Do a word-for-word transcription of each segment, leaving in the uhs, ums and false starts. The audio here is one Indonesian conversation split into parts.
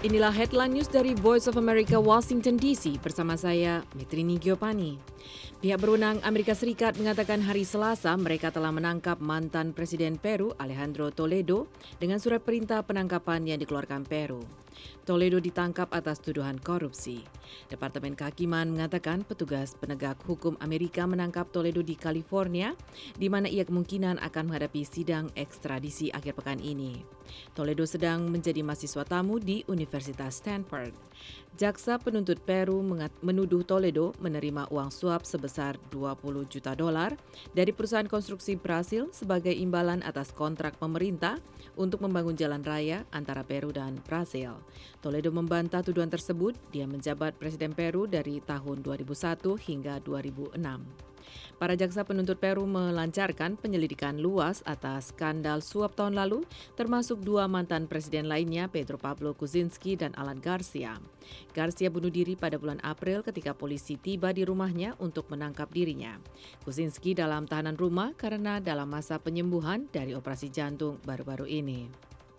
Inilah headline news dari Voice of America Washington D C bersama saya, Mitrini Giopani. Pihak berwenang Amerika Serikat mengatakan hari Selasa mereka telah menangkap mantan Presiden Peru Alejandro Toledo dengan surat perintah penangkapan yang dikeluarkan Peru. Toledo ditangkap atas tuduhan korupsi. Departemen Kehakiman mengatakan petugas penegak hukum Amerika menangkap Toledo di California, di mana ia kemungkinan akan menghadapi sidang ekstradisi akhir pekan ini. Toledo sedang menjadi mahasiswa tamu di Universitas Stanford. Jaksa penuntut Peru menuduh Toledo menerima uang suap sebesar dua puluh juta dolar dari perusahaan konstruksi Brasil sebagai imbalan atas kontrak pemerintah untuk membangun jalan raya antara Peru dan Brasil. Toledo membantah tuduhan tersebut. Dia menjabat Presiden Peru dari tahun dua ribu satu hingga dua ribu enam. Para jaksa penuntut Peru melancarkan penyelidikan luas atas skandal suap tahun lalu, termasuk dua mantan presiden lainnya, Pedro Pablo Kuczynski dan Alan Garcia. Garcia bunuh diri pada bulan April ketika polisi tiba di rumahnya untuk menangkap dirinya. Kuczynski dalam tahanan rumah karena dalam masa penyembuhan dari operasi jantung baru-baru ini.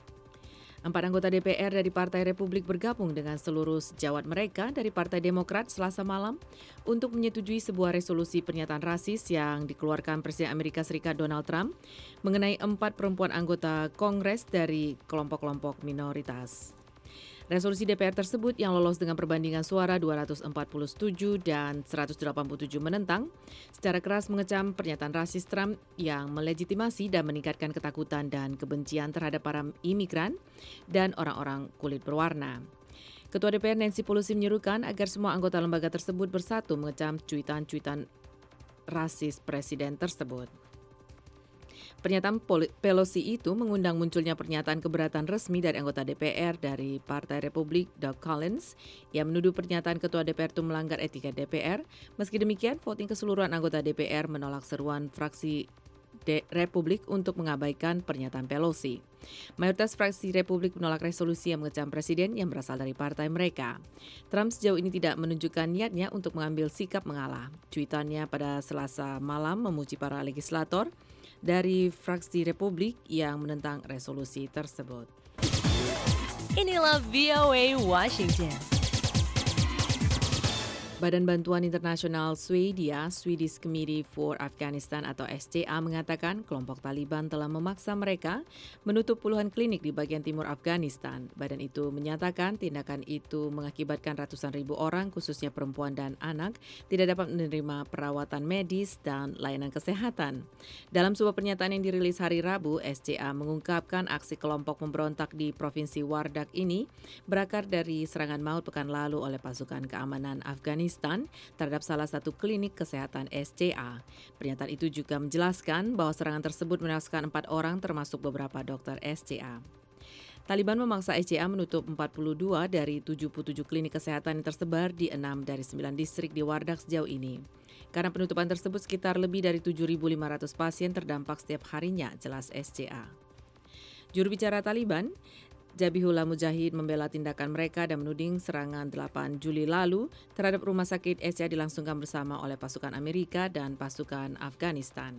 Empat anggota D P R dari Partai Republik bergabung dengan seluruh sejawat mereka dari Partai Demokrat Selasa malam untuk menyetujui sebuah resolusi pernyataan rasis yang dikeluarkan Presiden Amerika Serikat Donald Trump mengenai empat perempuan anggota Kongres dari kelompok-kelompok minoritas. Resolusi D P R tersebut yang lolos dengan perbandingan suara dua ratus empat puluh setuju dan seratus delapan puluh tujuh menentang, secara keras mengecam pernyataan rasis Trump yang melegitimasi dan meningkatkan ketakutan dan kebencian terhadap para imigran dan orang-orang kulit berwarna. Ketua D P R Nancy Pelosi menyerukan agar semua anggota lembaga tersebut bersatu mengecam cuitan-cuitan rasis presiden tersebut. Pernyataan Pelosi itu mengundang munculnya pernyataan keberatan resmi dari anggota D P R dari Partai Republik, Doug Collins, yang menuduh pernyataan Ketua D P R itu melanggar etika D P R. Meski demikian, voting keseluruhan anggota D P R menolak seruan fraksi De- Republik untuk mengabaikan pernyataan Pelosi. Mayoritas fraksi Republik menolak resolusi yang mengecam presiden yang berasal dari partai mereka. Trump sejauh ini tidak menunjukkan niatnya untuk mengambil sikap mengalah. Cuitannya pada Selasa malam memuji para legislator dari fraksi Republik yang menentang resolusi tersebut. Inilah V O A Washington. Badan Bantuan Internasional Swedia, Swedish Committee for Afghanistan atau S C A mengatakan kelompok Taliban telah memaksa mereka menutup puluhan klinik di bagian timur Afghanistan. Badan itu menyatakan tindakan itu mengakibatkan ratusan ribu orang, khususnya perempuan dan anak, tidak dapat menerima perawatan medis dan layanan kesehatan. Dalam sebuah pernyataan yang dirilis hari Rabu, S C A mengungkapkan aksi kelompok pemberontak di Provinsi Wardak ini berakar dari serangan maut pekan lalu oleh pasukan keamanan Afghanistan terhadap salah satu klinik kesehatan S C A. Pernyataan itu juga menjelaskan bahwa serangan tersebut menewaskan empat orang termasuk beberapa dokter S C A. Taliban memaksa S C A menutup empat puluh dua dari tujuh puluh tujuh klinik kesehatan yang tersebar di enam dari sembilan distrik di Wardak sejauh ini. Karena penutupan tersebut sekitar lebih dari tujuh ribu lima ratus pasien terdampak setiap harinya, jelas S C A. Juru bicara Taliban, Zabihullah Mujahid membela tindakan mereka dan menuding serangan delapan Juli lalu terhadap rumah sakit S C A dilangsungkan bersama oleh pasukan Amerika dan pasukan Afghanistan.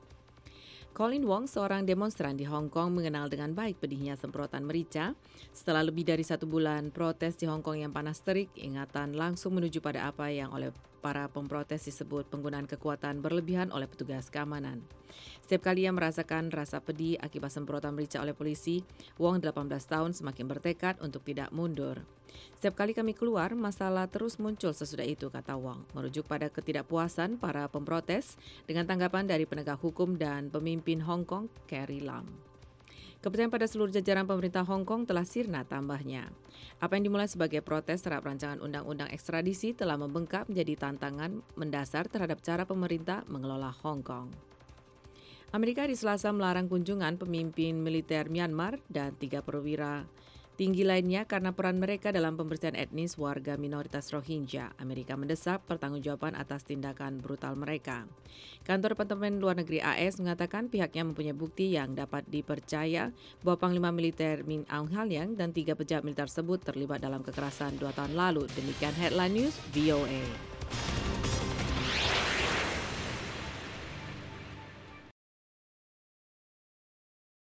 Colin Wong, seorang demonstran di Hong Kong, mengenal dengan baik pedihnya semprotan merica. Setelah lebih dari satu bulan protes di Hong Kong yang panas terik, ingatan langsung menuju pada apa yang oleh para pemprotes disebut penggunaan kekuatan berlebihan oleh petugas keamanan. Setiap kali ia merasakan rasa pedih akibat semprotan merica oleh polisi, Wong delapan belas tahun semakin bertekad untuk tidak mundur. Setiap kali kami keluar, masalah terus muncul sesudah itu, kata Wong, merujuk pada ketidakpuasan para pemprotes dengan tanggapan dari penegak hukum dan pemimpin Hong Kong, Carrie Lam. Kepercayaan pada seluruh jajaran pemerintah Hong Kong telah sirna, tambahnya. Apa yang dimulai sebagai protes terhadap rancangan undang-undang ekstradisi telah membengkak menjadi tantangan mendasar terhadap cara pemerintah mengelola Hong Kong. Amerika di Selasa melarang kunjungan pemimpin militer Myanmar dan tiga perwira tinggi lainnya karena peran mereka dalam pembersihan etnis warga minoritas Rohingya. Amerika mendesak pertanggungjawaban atas tindakan brutal mereka. Kantor Departemen Luar Negeri A S mengatakan pihaknya mempunyai bukti yang dapat dipercaya bahwa Panglima Militer Min Aung Hlaing dan tiga pejabat militer tersebut terlibat dalam kekerasan dua tahun lalu. Demikian headline news V O A.